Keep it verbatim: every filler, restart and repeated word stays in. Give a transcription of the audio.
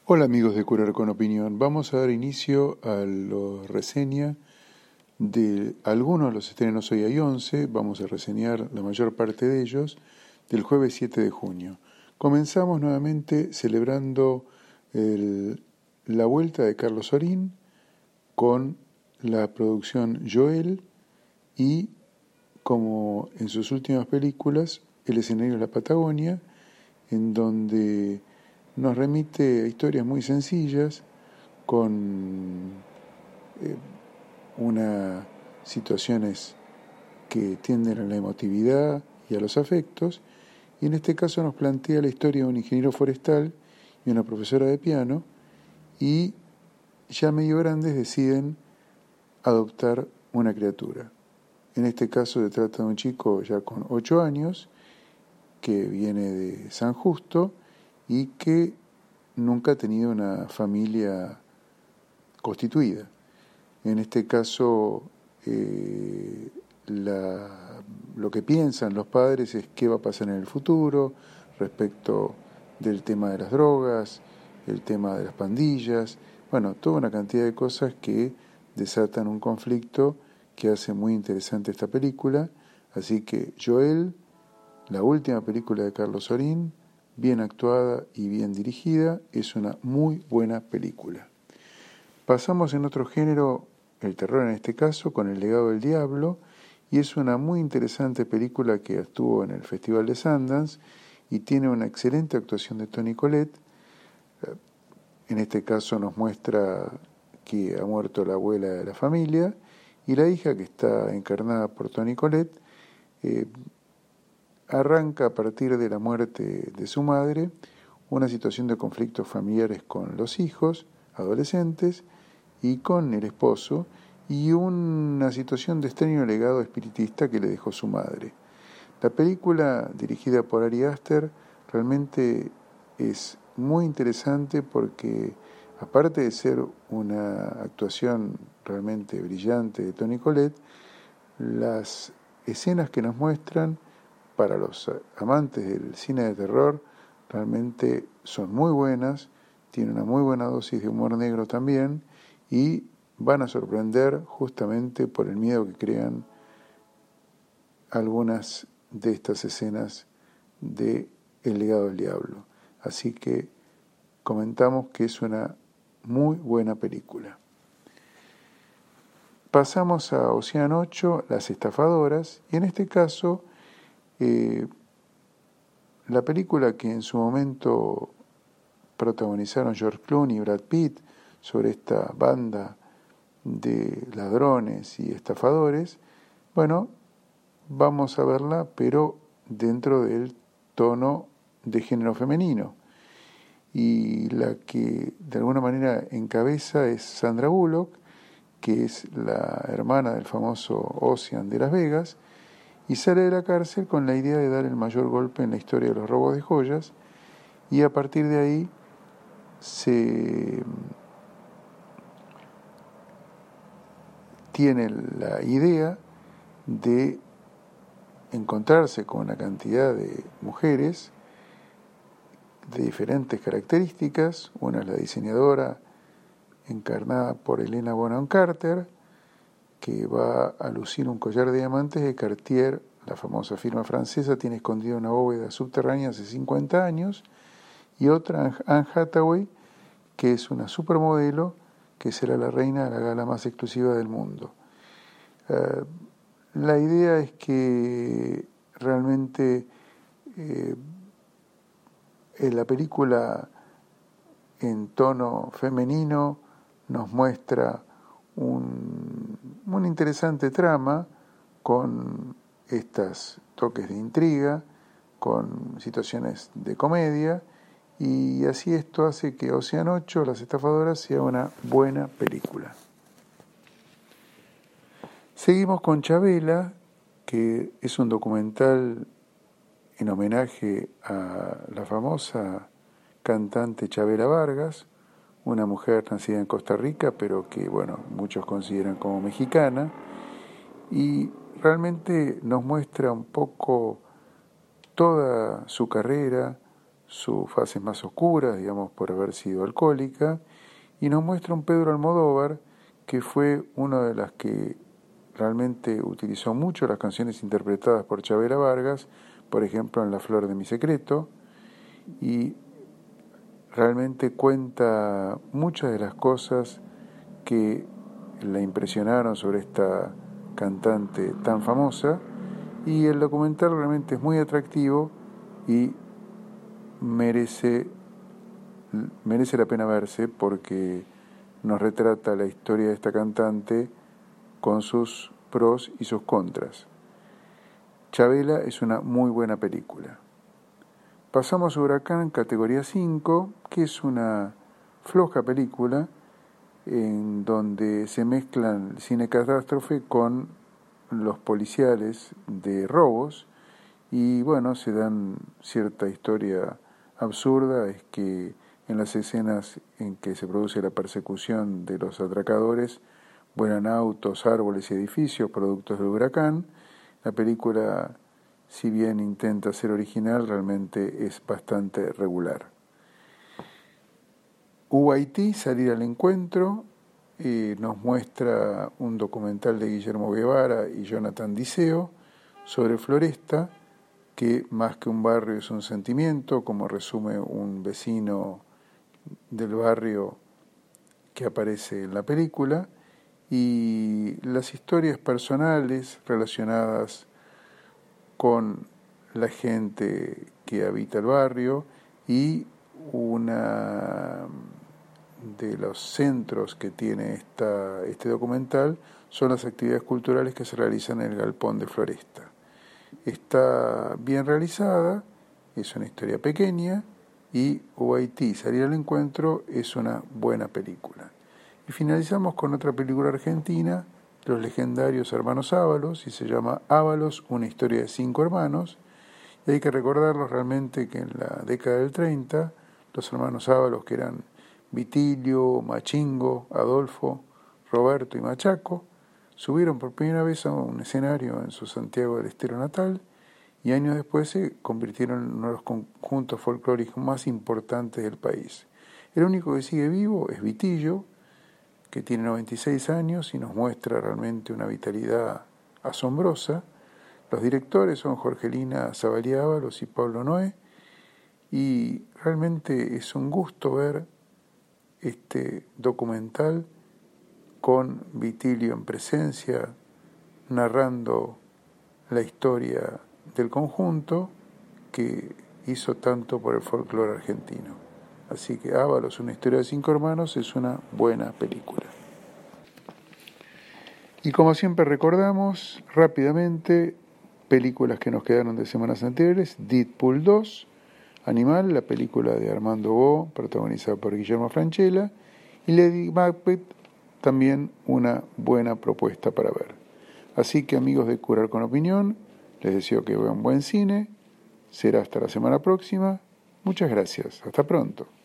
Hola amigos de Curar con Opinión, vamos a dar inicio a la reseña de algunos de los estrenos. Hoy hay once, vamos a reseñar la mayor parte de ellos del jueves siete de junio. Comenzamos nuevamente celebrando el, la vuelta de Carlos Orín con la producción Joel y, como en sus últimas películas, El escenario de la Patagonia, en donde nos remite a historias muy sencillas con eh, unas situaciones que tienden a la emotividad y a los afectos, y en este caso nos plantea la historia de un ingeniero forestal y una profesora de piano, y ya medio grandes deciden adoptar una criatura. En este caso se trata de un chico ya con ocho años que viene de San Justo y que nunca ha tenido una familia constituida. En este caso, eh, la, lo que piensan los padres es qué va a pasar en el futuro respecto del tema de las drogas, el tema de las pandillas, bueno, toda una cantidad de cosas que desatan un conflicto que hace muy interesante esta película. Así que Joel, la última película de Carlos Orín, bien actuada y bien dirigida, es una muy buena película. Pasamos en otro género, el terror en este caso, con El legado del diablo, y es una muy interesante película que estuvo en el Festival de Sundance y tiene una excelente actuación de Toni Collette. En este caso nos muestra que ha muerto la abuela de la familia y la hija, que está encarnada por Toni Collette, eh, arranca a partir de la muerte de su madre una situación de conflictos familiares con los hijos, adolescentes, y con el esposo, y una situación de extraño legado espiritista que le dejó su madre. La película, dirigida por Ari Aster, realmente es muy interesante porque, aparte de ser una actuación realmente brillante de Toni Collette, las escenas que nos muestran para los amantes del cine de terror realmente son muy buenas, tienen una muy buena dosis de humor negro también y van a sorprender justamente por el miedo que crean algunas de estas escenas de El legado del diablo. Así que comentamos que es una muy buena película. Pasamos a Océano ocho, Las estafadoras, y en este caso eh, la película que en su momento protagonizaron George Clooney y Brad Pitt sobre esta banda de ladrones y estafadores, bueno, vamos a verla, pero dentro del tono de género femenino. Y la que de alguna manera encabeza es Sandra Bullock, que es la hermana del famoso Ocean de Las Vegas, y sale de la cárcel con la idea de dar el mayor golpe en la historia de los robos de joyas, y a partir de ahí se tiene la idea de encontrarse con una cantidad de mujeres de diferentes características. Una es la diseñadora encarnada por Helena Bonham Carter, que va a lucir un collar de diamantes de Cartier, la famosa firma francesa, tiene escondida una bóveda subterránea hace cincuenta años, y otra, Anne Hathaway, que es una supermodelo, que será la reina de la gala más exclusiva del mundo. Uh, la idea es que realmente eh, en la película, en tono femenino, nos muestra un, una interesante trama con estos toques de intriga, con situaciones de comedia, y así esto hace que Océano ocho, Las estafadoras, sea una buena película. Seguimos con Chabela, que es un documental en homenaje a la famosa cantante Chabela Vargas, una mujer nacida en Costa Rica, pero que, bueno, muchos consideran como mexicana, y realmente nos muestra un poco toda su carrera, sus fases más oscuras, digamos, por haber sido alcohólica, y nos muestra un Pedro Almodóvar que fue una de las que realmente utilizó mucho las canciones interpretadas por Chavela Vargas, por ejemplo en La Flor de mi Secreto, y realmente cuenta muchas de las cosas que la impresionaron sobre esta cantante tan famosa, y el documental realmente es muy atractivo y merece, merece la pena verse porque nos retrata la historia de esta cantante con sus pros y sus contras. Chavela es una muy buena película. Pasamos a Huracán, categoría cinco, que es una floja película en donde se mezclan el cine catástrofe con los policiales de robos y bueno, se dan cierta historia absurda, es que en las escenas en que se produce la persecución de los atracadores vuelan autos, árboles y edificios productos del huracán. La película, si bien intenta ser original, realmente es bastante regular. U A T, Salir al Encuentro, eh, nos muestra un documental de Guillermo Guevara y Jonathan Diceo sobre Floresta, que más que un barrio es un sentimiento, como resume un vecino del barrio que aparece en la película, y las historias personales relacionadas con la gente que habita el barrio, y una de los centros que tiene esta, este documental son las actividades culturales que se realizan en el Galpón de Floresta. Está bien realizada, es una historia pequeña, y U A T, Salir al Encuentro, es una buena película. Y finalizamos con otra película argentina, Los legendarios hermanos Ábalos, y se llama Ábalos, una historia de cinco hermanos. Y hay que recordarlos realmente que en la década del treinta, los hermanos Ábalos, que eran Vitilio, Machingo, Adolfo, Roberto y Machaco, subieron por primera vez a un escenario en su Santiago del Estero natal, y años después se convirtieron en uno de los conjuntos folclóricos más importantes del país. El único que sigue vivo es Vitillo, que tiene noventa y seis años y nos muestra realmente una vitalidad asombrosa. Los directores son Jorgelina Zavalía Ábalos y Pablo Noé, y realmente es un gusto ver este documental con Vitilio en presencia, narrando la historia del conjunto que hizo tanto por el folclore argentino. Así que Ábalos, una historia de cinco hermanos, es una buena película. Y como siempre recordamos, rápidamente, películas que nos quedaron de semanas anteriores: Deadpool dos, Animal, la película de Armando Bo, protagonizada por Guillermo Francella, y Lady Macbeth, también una buena propuesta para ver. Así que, amigos de Curar con Opinión, les deseo que vean buen cine. Será hasta la semana próxima. Muchas gracias. Hasta pronto.